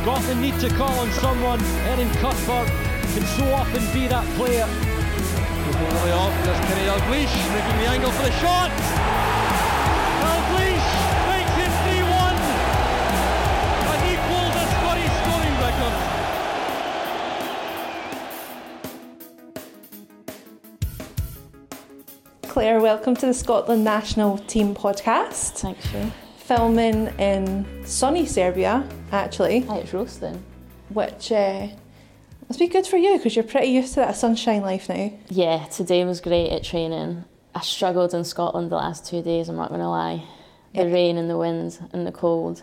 Scotland need to call on someone. Erin Cuthbert can so often be that player. All the way off, there's Kenny Dalglish making the angle for the shot. Dalglish makes it 3-1 and equals the Scottish scoring record. Claire, welcome to the Scotland National Team podcast. Thanks, Sue. Filming in sunny Serbia, actually. Hi, it's roasting. Which must be good for you because you're pretty used to that sunshine life now. Yeah, today was great at training. I struggled in Scotland the last 2 days, I'm not going to lie. The rain and the wind and the cold.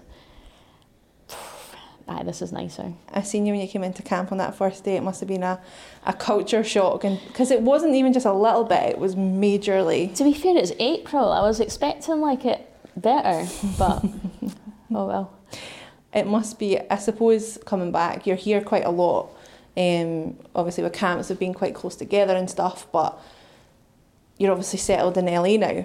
Aye, this is nicer. I seen you when you came into camp on that first day. It must have been a culture shock, and because it wasn't even just a little bit, it was majorly. To be fair, it's April. I was expecting it better, but oh well. It must be, I suppose, coming back, you're here quite a lot. Obviously with camps have been quite close together and stuff, but you're obviously settled in LA now.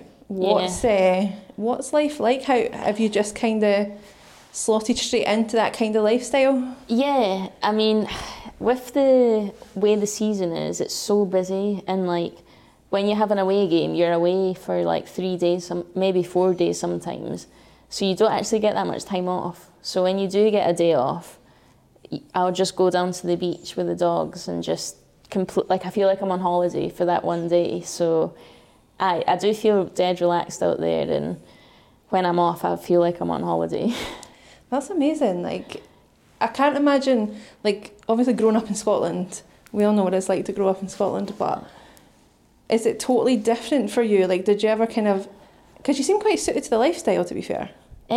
What's life like? How have you just kind of slotted straight into that kind of lifestyle? Yeah, I mean, with the way the season is, it's so busy, and when you have an away game, you're away for 3 days, maybe 4 days sometimes. So you don't actually get that much time off. So when you do get a day off, I'll just go down to the beach with the dogs and just I feel like I'm on holiday for that one day. So I do feel dead relaxed out there, and when I'm off, I feel like I'm on holiday. That's amazing. I can't imagine, obviously growing up in Scotland, we all know what it's like to grow up in Scotland, but is it totally different for you? Did you ever because you seem quite suited to the lifestyle, to be fair.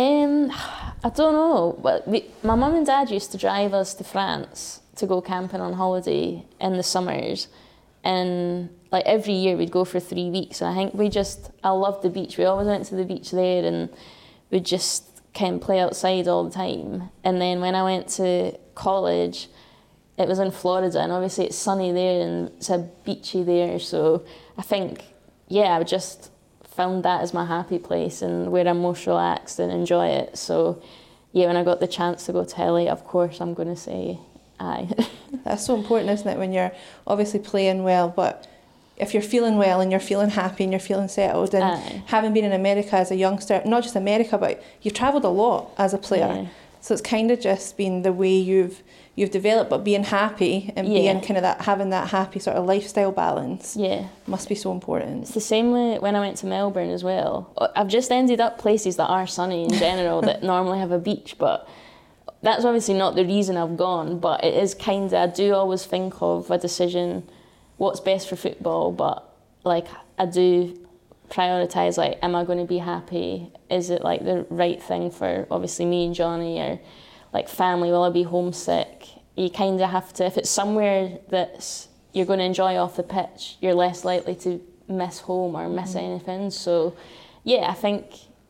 I don't know. Well, my mum and dad used to drive us to France to go camping on holiday in the summers, and every year we'd go for 3 weeks. And I think I loved the beach. We always went to the beach there, and we'd just kind of play outside all the time. And then when I went to college, it was in Florida, and obviously it's sunny there and it's a beachy there. So I think, I just found that as my happy place and where I'm most relaxed and enjoy it. So when I got the chance to go to LA, of course I'm going to say aye. That's so important, isn't it, when you're obviously playing well, but if you're feeling well and you're feeling happy and you're feeling settled, and having been in America as a youngster, not just America, but you've travelled a lot as a player. Yeah. So it's kind of just been the way you've developed, but being happy and being kind of having that happy sort of lifestyle balance must be so important. It's the same way when I went to Melbourne as well. I've just ended up places that are sunny in general that normally have a beach, but that's obviously not the reason I've gone, but it is I do always think of a decision, what's best for football, but I do prioritise, am I going to be happy? Is it the right thing for obviously me and Johnny, or family? Will I be homesick? You kind of have to, if it's somewhere that you're going to enjoy off the pitch, you're less likely to miss home or miss anything. So I think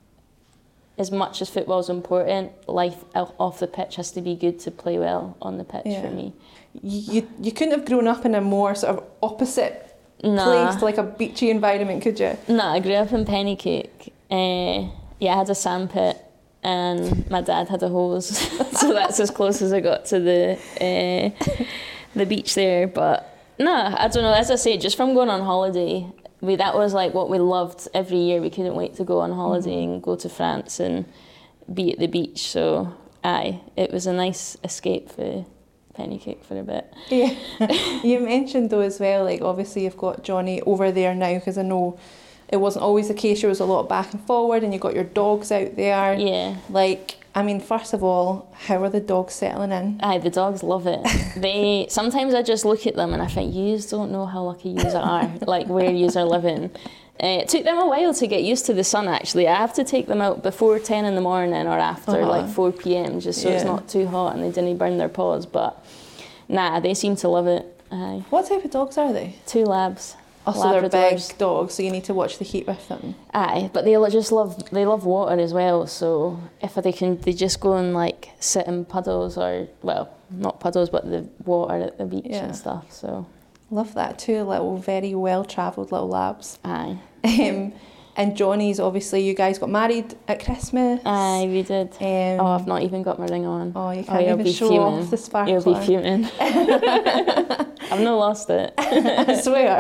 as much as football's important, life off the pitch has to be good to play well on the pitch for me. You couldn't have grown up in a more sort of opposite place, a beachy environment, could you? No, I grew up in Pennycake. I had a sandpit, and my dad had a hose, so that's as close as I got to the beach there. But no, I don't know. As I say, just from going on holiday, that was what we loved every year. We couldn't wait to go on holiday and go to France and be at the beach. So it was a nice escape for Pennycake for a bit. Yeah. You mentioned though as well, obviously you've got Johnny over there now, because I know it wasn't always the case. There was a lot of back and forward, and you got your dogs out there. Yeah. First of all, how are the dogs settling in? The dogs love it. Sometimes I just look at them and I think, yous don't know how lucky yous are, where yous are living. It took them a while to get used to the sun, actually. I have to take them out before 10 in the morning or after 4 p.m, just so it's not too hot and they didn't burn their paws. But they seem to love it. What type of dogs are they? 2 labs. Oh, so they're big dogs, so you need to watch the heat with them. But they love water as well. So if they just go and sit in puddles, or not puddles, but the water at the beach and stuff. So love that. 2 little very well travelled little labs. And Johnny's, obviously, you guys got married at Christmas. Aye, we did. I've not even got my ring on. Oh, you can't even show off the sparkler. You'll be fuming. I've not lost it. I swear.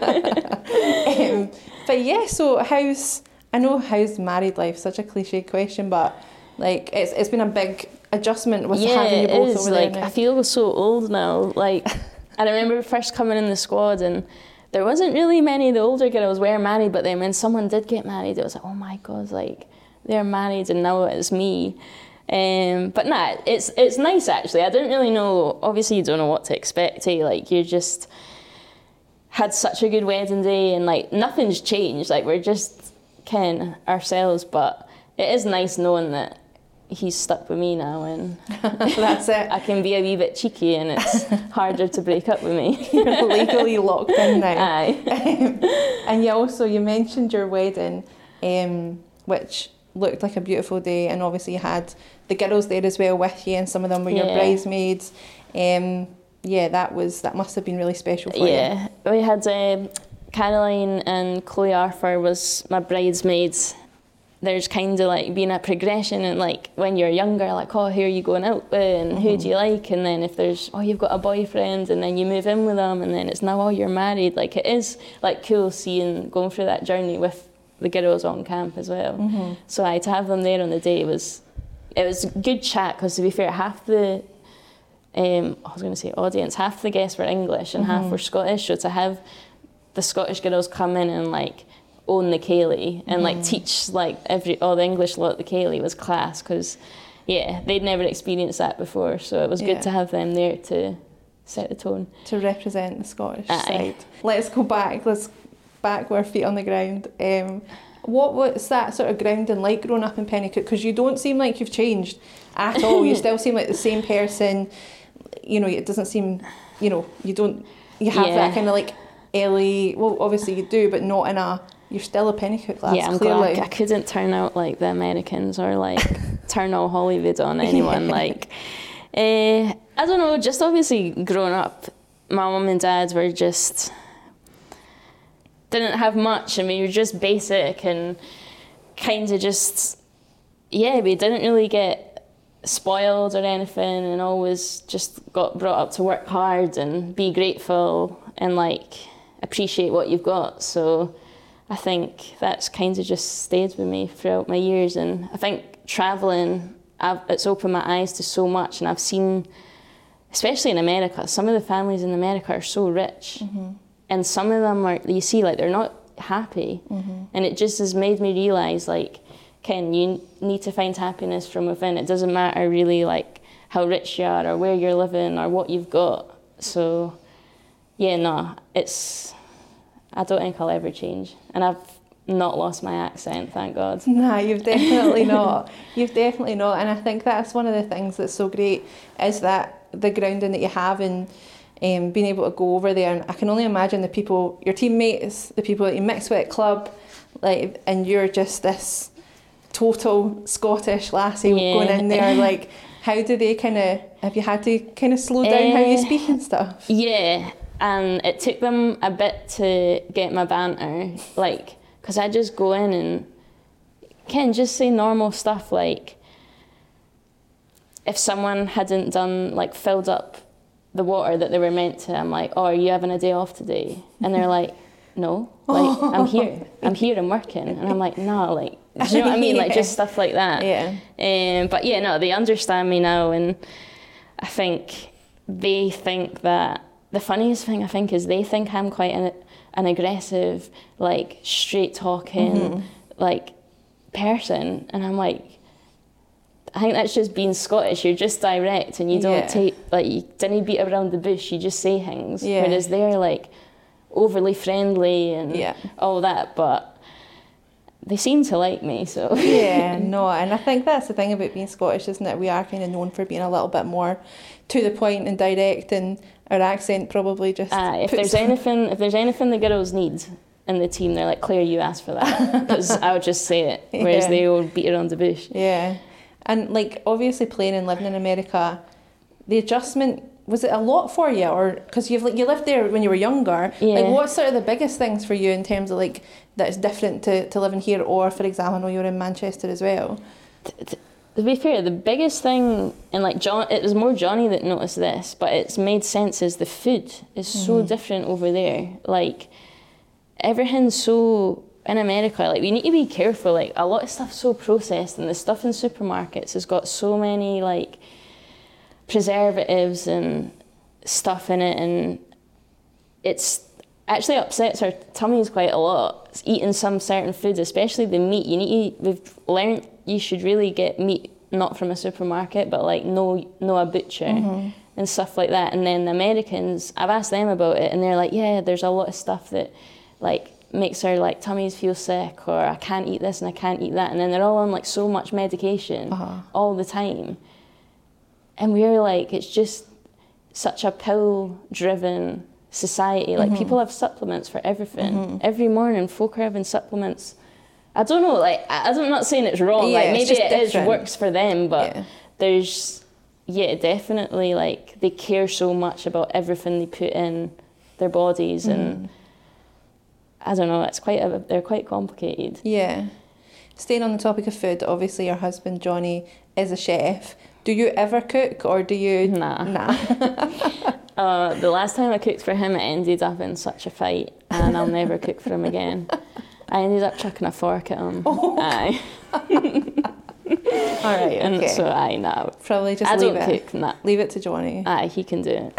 But yeah, so how's married life? Such a cliche question, but like it's been a big adjustment with having you both over there now. I feel so old now. Like I remember first coming in the squad and there wasn't really many of the older girls were married, but then when someone did get married, it was like, oh my God, like they're married and now it's me. But nah, it's nice actually. I didn't really know, obviously you don't know what to expect, like you just had such a good wedding day and like nothing's changed, like we're just kind of ourselves, but it is nice knowing that he's stuck with me now and that's it. I can be a wee bit cheeky and it's harder to break up with me. You're legally locked in now. Aye. And you mentioned your wedding, which looked like a beautiful day, and obviously you had the girls there as well with you and some of them were your bridesmaids. That must have been really special for you. Yeah, we had Caroline and Chloe Arthur was my bridesmaids. There's kind of like being a progression, and like when you're younger, like, oh, who are you going out with and who do you like? And then if there's, oh, you've got a boyfriend, and then you move in with them, and then it's now, oh, you're married. Like it is like cool going through that journey with the girls on camp as well. So to have them there on the day was good chat, because to be fair, half the audience, half the guests were English and half were Scottish. So to have the Scottish girls come in and like own the Ceilidh and like teach like all the English lot the Ceilidh was class, because they'd never experienced that before, so it was good to have them there to set the tone, to represent the Scottish side. Let's go back with our feet on the ground. What was that sort of grounding like growing up in Pennycook? Because you don't seem like you've changed at all. You still seem like the same person. You know, it doesn't seem, you have that kind of like Ellie, well obviously you do, but not in a, you're still a Pennycook lass, I'm clearly. glad I couldn't turn out like the Americans or like turn all Hollywood on anyone. Like, I don't know, just obviously growing up, my mum and dad were just, didn't have much, and we were just basic and kind of just, we didn't really get spoiled or anything, and always just got brought up to work hard and be grateful and like appreciate what you've got. So I think that's kind of just stayed with me throughout my years, and I think travelling, it's opened my eyes to so much, and I've seen, especially in America, some of the families in America are so rich, and some of them are, you see, like they're not happy, and it just has made me realise, like, Ken, you need to find happiness from within. It doesn't matter really like how rich you are or where you're living or what you've got. So I don't think I'll ever change, and I've not lost my accent, thank God. Nah, you've definitely not. You've definitely not, and I think that's one of the things that's so great, is that the grounding that you have in being able to go over there. And I can only imagine the people, your teammates, the people that you mix with at club, like, and you're just this total Scottish lassie going in there. Like, how do they have you had to kind of slow down how you speak and stuff? Yeah. And it took them a bit to get my banter, like, because I just go in and just say normal stuff, like, if someone hadn't filled up the water that they were meant to, I'm like, oh, are you having a day off today? And they're like, no, like, I'm here, I'm working. And I'm like, no, like, do you know what I mean? Like, just stuff like that. But they understand me now, and I think they think that, the funniest thing I think is they think I'm quite an aggressive, like straight talking, like person, and I'm like, I think that's just being Scottish. You're just direct, and you don't take, like, you didn't beat around the bush. You just say things. Whereas they're like overly friendly and all that, but they seem to like me, so. And I think that's the thing about being Scottish, isn't it? We are kind of known for being a little bit more to the point and direct, and our accent probably just. If there's anything the girls need in the team, they're like, Claire, you asked for that, because I would just say it, whereas they all beat around the bush. And like, obviously playing and living in America, the adjustment was it a lot for you, or because you lived there when you were younger? Yeah. Like, what's sort of the biggest things for you in terms of like that is different to living here, or for example, I know you were in Manchester as well. To be fair, the biggest thing, and like it was more Johnny that noticed this, but it's made sense, is the food is so different over there. Like, everything's so, in America, like, we need to be careful. Like, a lot of stuff's so processed, and the stuff in supermarkets has got so many, like, preservatives and stuff in it, and it's actually upsets our tummies quite a lot. It's eating some certain foods, especially the meat. We've learned you should really get meat not from a supermarket, but like know a butcher and stuff like that. And then the Americans, I've asked them about it, and they're like, yeah, there's a lot of stuff that like makes our like tummies feel sick, or I can't eat this and I can't eat that. And then they're all on like so much medication all the time. And we're like, it's just such a pill-driven society. Like, people have supplements for everything. Every morning, folk are having supplements. I don't know, like, I'm not saying it's wrong. Yeah, like, maybe it works for them, but there's, definitely, like, they care so much about everything they put in their bodies, and I don't know, they're quite complicated. Yeah. Staying on the topic of food, obviously your husband Johnny is a chef. Do you ever cook, or do you? Nah. The last time I cooked for him, it ended up in such a fight, and I'll never cook for him again. I ended up chucking a fork at him. Aye. All right, and okay. So no. Probably just leave it. Cook, nah. Leave it to Johnny. Aye, he can do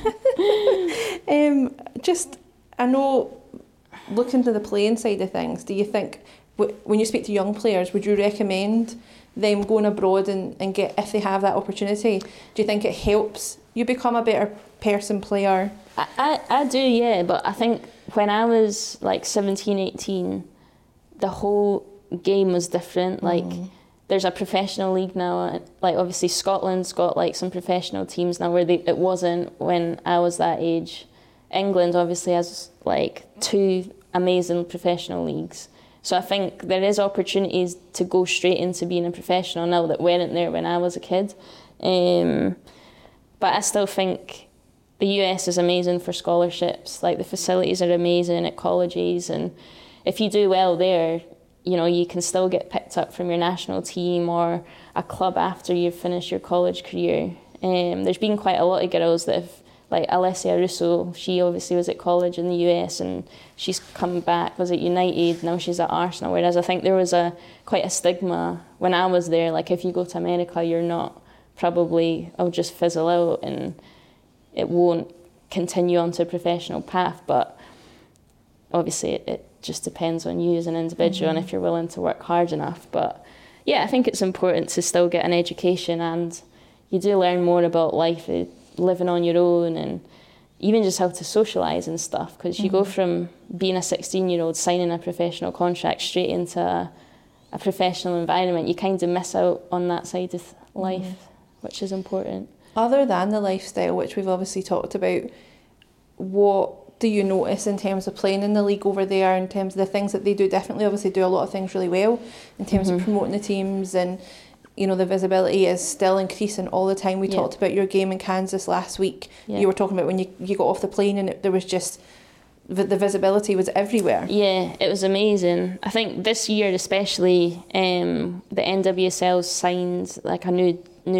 it. I know, looking to the playing side of things, do you think, when you speak to young players, would you recommend them going abroad and get, if they have that opportunity, do you think it helps you become a better person, player? I do, yeah, but I think when I was like 17, 18, the whole game was different. Like, there's a professional league now. Like, obviously Scotland's got like some professional teams now, where it wasn't when I was that age. England obviously has like 2 amazing professional leagues. So I think there is opportunities to go straight into being a professional now that weren't there when I was a kid. But I still think the US is amazing for scholarships. Like, the facilities are amazing at colleges, and if you do well there, you know, you can still get picked up from your national team or a club after you've finished your college career. There's been quite a lot of girls that have, like Alessia Russo, she obviously was at college in the US, and she's come back, was at United, now she's at Arsenal, whereas I think there was quite a stigma when I was there, like, if you go to America, you're not probably, I'll just fizzle out and it won't continue onto a professional path. But obviously it just depends on you as an individual and if you're willing to work hard enough. But yeah, I think it's important to still get an education, and you do learn more about life, living on your own, and even just how to socialise and stuff, because you go from being a 16-year-old signing a professional contract straight into a professional environment. You kind of miss out on that side of life, which is important. Other than the lifestyle, which we've obviously talked about, what do you notice in terms of playing in the league over there, in terms of the things that they do differently? Obviously do a lot of things really well in terms of promoting the teams, and you know, the visibility is still increasing all the time. We talked about your game in Kansas last week. You were talking about when you got off the plane, and there was just the visibility was everywhere. Yeah, it was amazing. I think this year especially, the NWSL signed like a new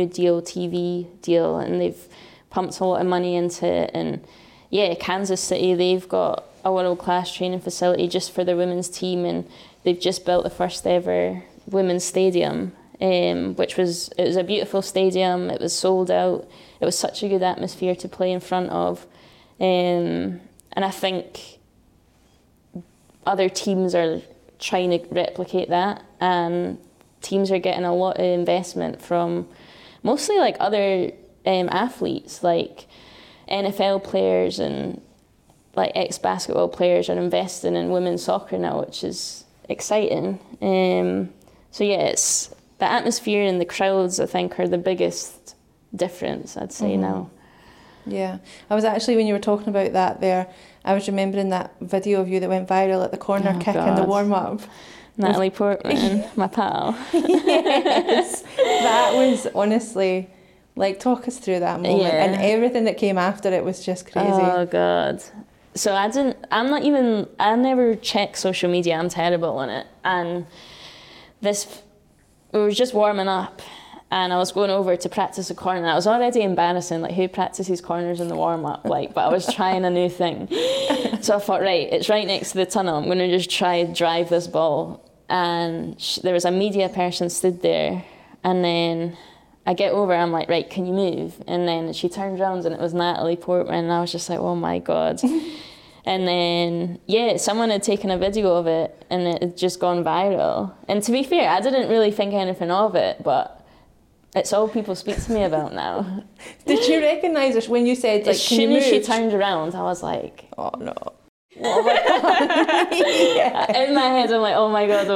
TV deal, and they've pumped a lot of money into it. And yeah, Kansas City, they've got a world-class training facility just for their women's team, and they've just built the first ever women's stadium. It was a beautiful stadium. It was sold out. It was such a good atmosphere to play in front of, and I think other teams are trying to replicate that, and teams are getting a lot of investment from mostly like other athletes, like NFL players and like ex-basketball players are investing in women's soccer now, which is exciting. So yeah, it's the atmosphere and the crowds, I think, are the biggest difference, I'd say now. Yeah. I was actually, when you were talking about that there, I was remembering that video of you that went viral at the corner kick in the warm-up. Natalie Portman, my pal. Yes. That was honestly Like, talk us through that moment and everything that came after it was just crazy. Oh God. So I never check social media. I'm terrible on it. And we were just warming up and I was going over to practice a corner. I was already embarrassing, like, who practices corners in the warm-up? Like, but I was trying a new thing. So I thought, right, it's right next to the tunnel. I'm going to just try and drive this ball. And there was a media person stood there, and then I get over, I'm like, right, can you move? And then she turned around and it was Natalie Portman, and I was just like, oh my God. And then, someone had taken a video of it and it had just gone viral. And to be fair, I didn't really think anything of it, but it's all people speak to me about now. Did you recognise her when you said, like, as can you soon move? as she turned around, I was like, oh no. Oh my God. In my head, I'm like, oh my God.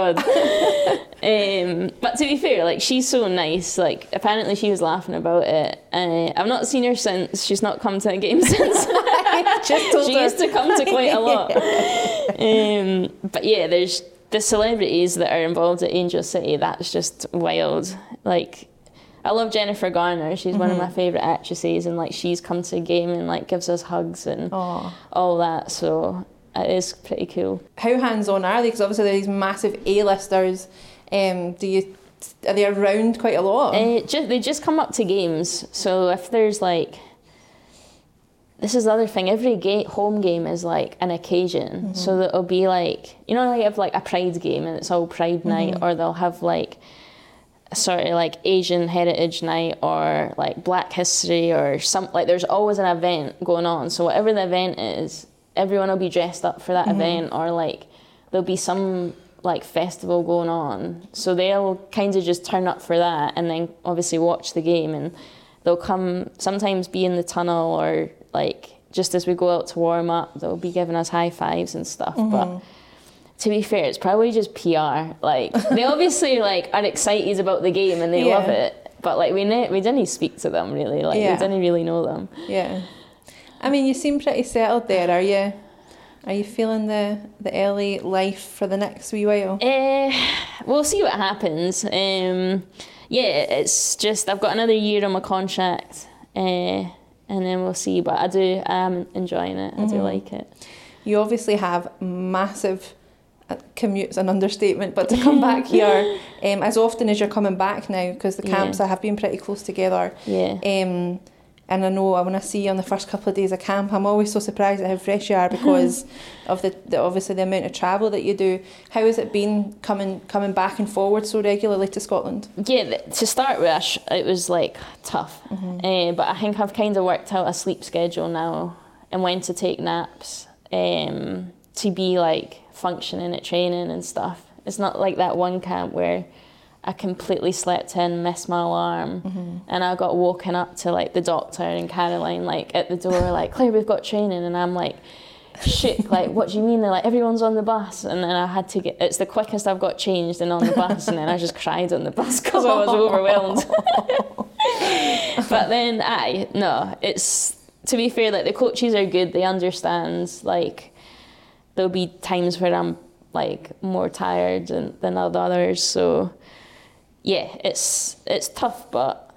But to be fair, like, she's so nice. Like, apparently she was laughing about it. I've not seen her since. She's not come to a game since. She used to come to quite a lot. But yeah, there's the celebrities that are involved at Angel City. That's just wild. Like, I love Jennifer Garner. She's one of my favourite actresses, and like, she's come to a game and like gives us hugs and all that. So it is pretty cool. How hands-on are they? Because obviously they're these massive A-listers. Are they around quite a lot? They just come up to games. So if there's like, this is the other thing, every home game is like an occasion. So that it'll be like, you know, they have like a Pride game and it's all Pride night, or they'll have like sort of like Asian Heritage Night or like Black History or something. Like, there's always an event going on. So whatever the event is, everyone will be dressed up for that event, or like there'll be some like festival going on. So they'll kind of just turn up for that and then obviously watch the game, and they'll come sometimes be in the tunnel, or like just as we go out to warm up, they'll be giving us high fives and stuff. But to be fair, it's probably just PR. Like, they obviously like are excited about the game and they love it, but like we didn't speak to them really. Like, we didn't really know them. Yeah. I mean, you seem pretty settled there, are you? Are you feeling the LA life for the next wee while? We'll see what happens. It's just I've got another year on my contract, and then we'll see. But I am enjoying it. I do like it. You obviously have massive commute's an understatement, but to come back here as often as you're coming back now, because the camps have been pretty close together. And I know when I see you on the first couple of days of camp, I'm always so surprised at how fresh you are because of the obviously the amount of travel that you do. How has it been coming back and forward so regularly to Scotland? Yeah, to start with, it was like tough, but I think I've kind of worked out a sleep schedule now and when to take naps to be like functioning at training and stuff. It's not like that one camp where I completely slept in, missed my alarm, and I got woken up to like the doctor and Caroline like at the door like, Claire, we've got training, and I'm like, shit, like, what do you mean? They're like, everyone's on the bus, and then I had to it's the quickest I've got changed and on the bus, and then I just cried on the bus because I was overwhelmed. But then it's, to be fair, like, the coaches are good, they understand, like, there'll be times where I'm like more tired than others, so yeah, it's tough, but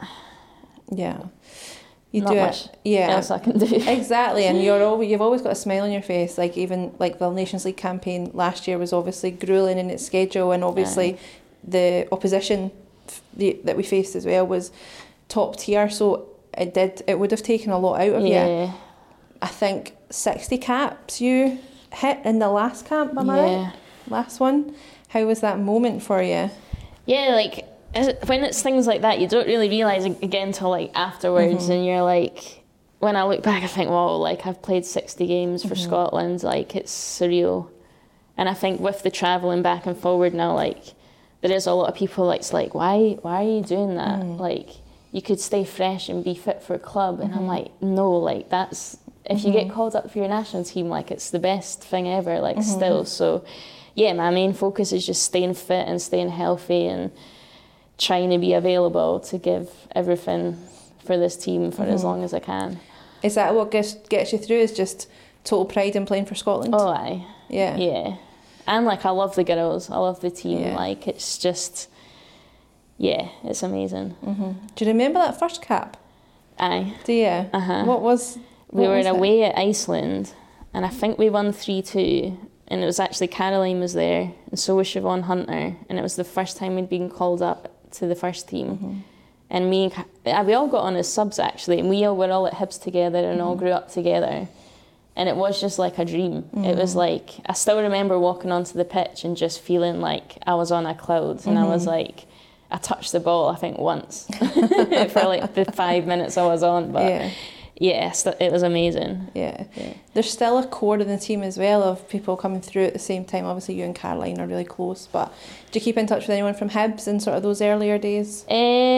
you not do much else I can do. Exactly, and you've always got a smile on your face. Like, even like the Nations League campaign last year was obviously grueling in its schedule, and obviously the opposition that we faced as well was top tier. So it would have taken a lot out of you. I think 60 caps you hit in the last camp. Am I right? Last one. How was that moment for you? Yeah, like, when it's things like that, you don't really realise again until like afterwards, and you're like, when I look back, I think, wow, like, I've played 60 games for Scotland, like, it's surreal. And I think with the travelling back and forward now, like, there is a lot of people like, it's like, why are you doing that? Like, you could stay fresh and be fit for a club, and I'm like, no, like, that's, if you get called up for your national team, like, it's the best thing ever, like, still. So yeah, my main focus is just staying fit and staying healthy and trying to be available to give everything for this team for as long as I can. Is that what gets you through, is just total pride in playing for Scotland? Oh, aye. Yeah. And like, I love the girls, I love the team, like, it's just, yeah, it's amazing. Do you remember that first cap? Aye. Do you? What was We were it? away at Iceland, and I think we won 3-2, and it was actually Caroline was there, and so was Siobhan Hunter, and it was the first time we'd been called up to the first team. And we all got on as subs, actually, and we all were all at Hibs together and all grew up together. And it was just like a dream. It was like, I still remember walking onto the pitch and just feeling like I was on a cloud, and I was like, I touched the ball, I think, once for like the 5 minutes I was on, but yes, it was amazing. Yeah. There's still a core of the team as well of people coming through at the same time. Obviously, you and Caroline are really close, but do you keep in touch with anyone from Hibs in sort of those earlier days?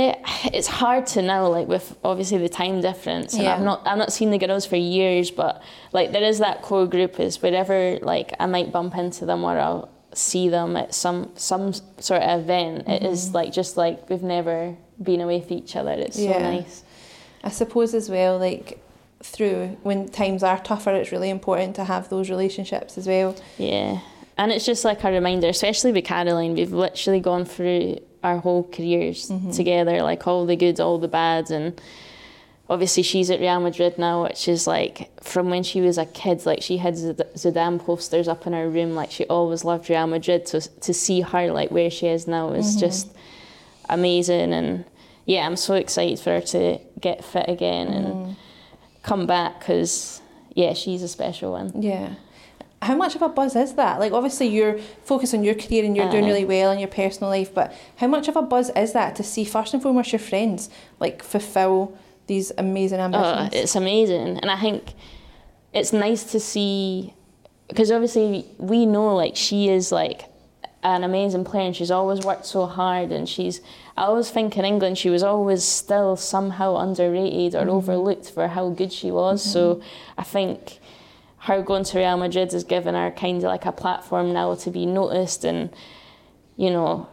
It's hard to know, like with obviously the time difference, and I've not seen the girls for years, but like there is that core group. Is wherever like I might bump into them or I'll see them at some sort of event. It is like just like we've never been away from each other. It's so nice. I suppose as well, like through when times are tougher, it's really important to have those relationships as well. Yeah, and it's just like a reminder, especially with Caroline, we've literally gone through our whole careers together, like all the good, all the bad, and obviously she's at Real Madrid now, which is like from when she was a kid, like she had Zidane posters up in her room, like she always loved Real Madrid, so to see her like where she is now is just amazing. And yeah, I'm so excited for her to get fit again and come back, because yeah, she's a special one. Yeah. How much of a buzz is that? Like obviously you're focused on your career and you're doing really well in your personal life, but how much of a buzz is that to see first and foremost your friends like fulfill these amazing ambitions? It's amazing, and I think it's nice to see, because obviously we know like she is like an amazing player and she's always worked so hard, and I always think in England she was always still somehow underrated or overlooked for how good she was. So I think her going to Real Madrid has given her kind of like a platform now to be noticed, and you know,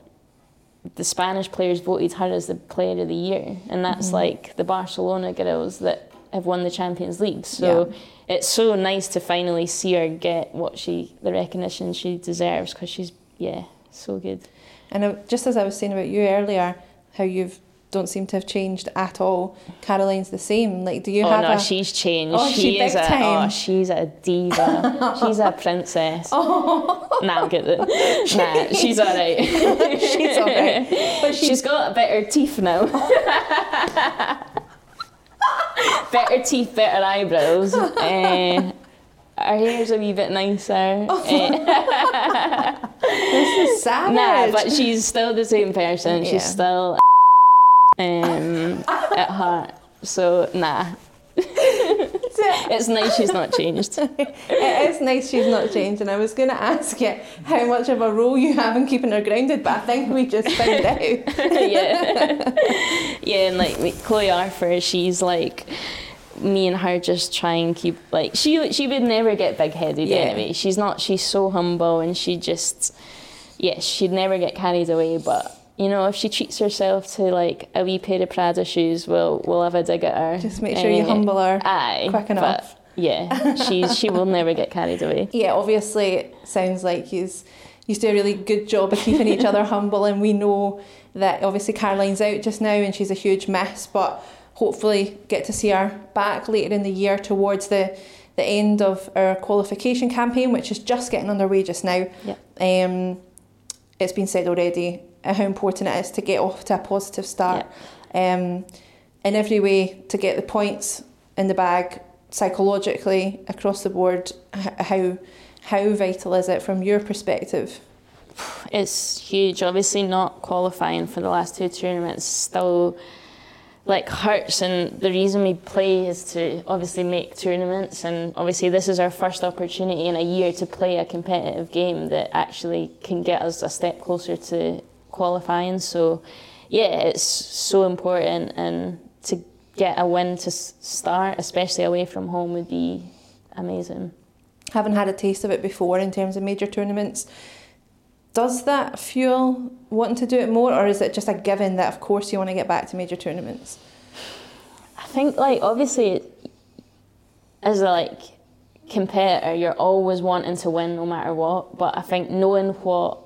the Spanish players voted her as the player of the year, and that's like the Barcelona girls that have won the Champions League. So it's so nice to finally see her get the recognition she deserves, because she's so good. And just as I was saying about you earlier, how you don't seem to have changed at all. Caroline's the same. Like, do you have? Oh no, she's changed. Oh, she's a diva. She's a princess. Nah, get it. Nah, she's alright. She's alright. But she's got better teeth now. Better teeth, better eyebrows. Her hair's a wee bit nicer. This is savage. Nah, but she's still the same person. Yeah. She's still at heart. So, nah. It's nice she's not changed. It is nice she's not changed, and I was going to ask you how much of a role you have in keeping her grounded, but I think we just found out. Yeah, and like Chloe Arthur, she's like, me and her just try and keep, like, she would never get big-headed anyway. She's so humble, and she just, she'd never get carried away, but you know, if she treats herself to like a wee pair of Prada shoes, we'll have a dig at her. Just make sure you humble her quick enough. Yeah, she will never get carried away. Yeah, obviously it sounds like you do a really good job of keeping each other humble, and we know that obviously Caroline's out just now and she's a huge miss, but hopefully get to see her back later in the year towards the end of our qualification campaign, which is just getting underway just now. Yep. It's been said already how important it is to get off to a positive start. In every way, to get the points in the bag psychologically across the board. How vital is it from your perspective? It's huge. Obviously not qualifying for the last two tournaments still like hurts, and the reason we play is to obviously make tournaments, and obviously this is our first opportunity in a year to play a competitive game that actually can get us a step closer to qualifying. So yeah, it's so important, and to get a win to start, especially away from home, would be amazing. Having had a taste of it before in terms of major tournaments, does that fuel wanting to do it more, or is it just a given that of course you want to get back to major tournaments? I think like obviously as a like competitor you're always wanting to win no matter what, but I think knowing what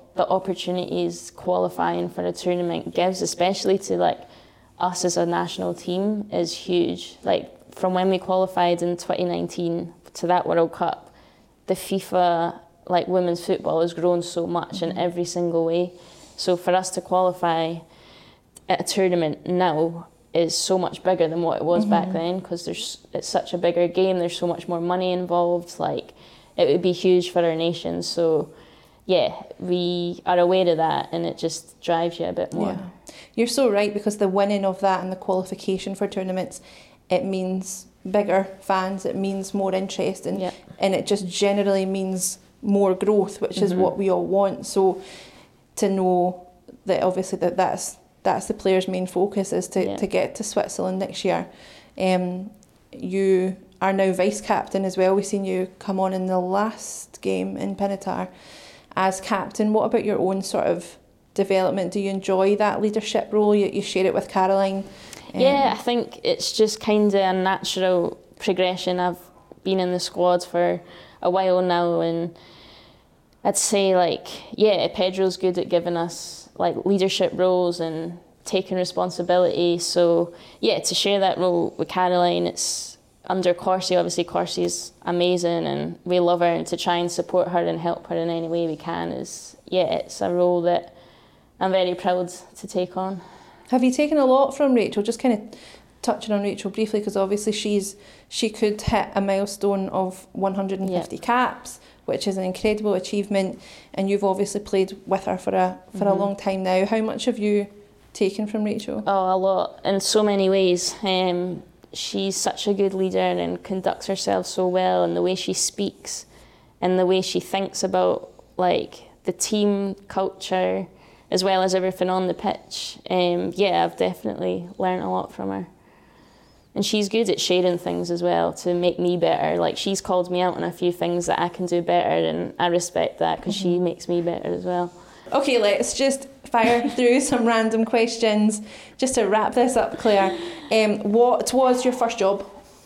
the opportunities qualifying for a tournament gives, especially to like us as a national team, is huge. Like from when we qualified in 2019 to that World Cup, the FIFA like women's football has grown so much in every single way. So for us to qualify at a tournament now is so much bigger than what it was back then, because it's such a bigger game. There's so much more money involved. Like it would be huge for our nation. So yeah, we are aware of that, and it just drives you a bit more. Yeah. You're so right, because the winning of that and the qualification for tournaments, it means bigger fans, it means more interest, and it just generally means more growth, which is what we all want. So to know that obviously that's the players' main focus is to get to Switzerland next year. You are now vice-captain as well. We've seen you come on in the last game in Pinatar as captain. What about your own sort of development? Do you enjoy that leadership role? You share it with Caroline? Yeah, I think it's just kind of a natural progression. I've been in the squad for a while now, and I'd say Pedro's good at giving us like leadership roles and taking responsibility. So yeah, to share that role with Caroline, it's under Corsi. Obviously Corsi's amazing and we love her, and to try and support her and help her in any way we can it's a role that I'm very proud to take on. Have you taken a lot from Rachel? Just kind of touching on Rachel briefly, because obviously she could hit a milestone of 150 caps, which is an incredible achievement, and you've obviously played with her for a long time now. How much have you taken from Rachel? Oh, a lot, in so many ways. She's such a good leader and conducts herself so well, and the way she speaks and the way she thinks about like the team culture as well as everything on the pitch. I've definitely learned a lot from her. And she's good at sharing things as well to make me better. Like she's called me out on a few things that I can do better, and I respect that because she makes me better as well. Okay, let's just fire through some random questions just to wrap this up, Claire. What was your first job?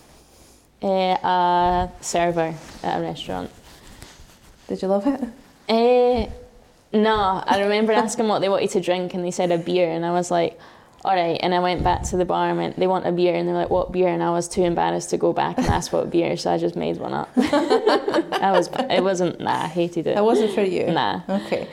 A server at a restaurant. Did you love it? No, I remember asking what they wanted to drink, and they said a beer, and I was like, all right. And I went back to the bar and went, they want a beer, and they're like, what beer? And I was too embarrassed to go back and ask what beer, so I just made one up. I hated it. It wasn't for you? Nah. Okay.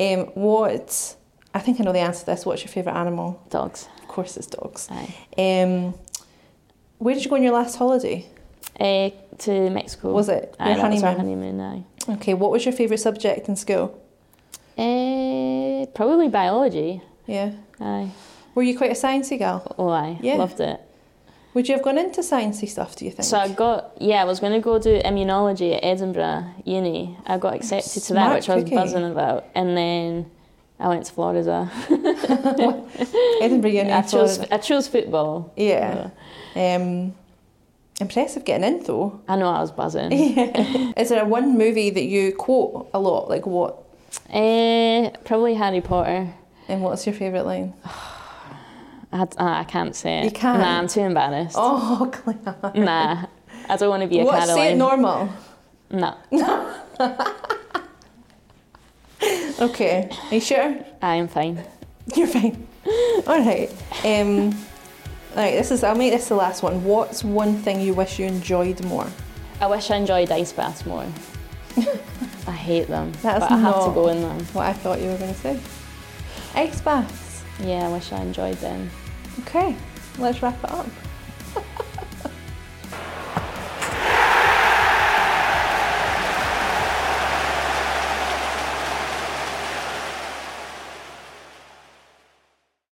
I think I know the answer to this. What's your favourite animal? Dogs. Of course it's dogs. Aye. Where did you go on your last holiday? To Mexico. Was it? Aye, that was our honeymoon, aye. Okay, what was your favourite subject in school? Probably biology. Yeah. Aye. Were you quite a sciencey girl? Oh, aye. Yeah. Loved it. Would you have gone into sciencey stuff, do you think? So I was going to go do immunology at Edinburgh Uni. I got accepted to that, which I was buzzing about. And then I went to Florida. Edinburgh Uni, I chose football. Yeah. Impressive getting in, though. I know, I was buzzing. Yeah. Is there one movie that you quote a lot? Like what? Probably Harry Potter. And what's your favourite line? I can't say it. You can't? Nah, I'm too embarrassed. Oh, Claire. Nah, I don't want to be a Caroline. Say it normal. No. Okay, are you sure? I am fine. You're fine. All right. I'll make this the last one. What's one thing you wish you enjoyed more? I wish I enjoyed ice baths more. I hate them. That's but I have to go in them. What I thought you were going to say. Ice baths. Yeah, I wish I enjoyed them. Okay, let's wrap it up.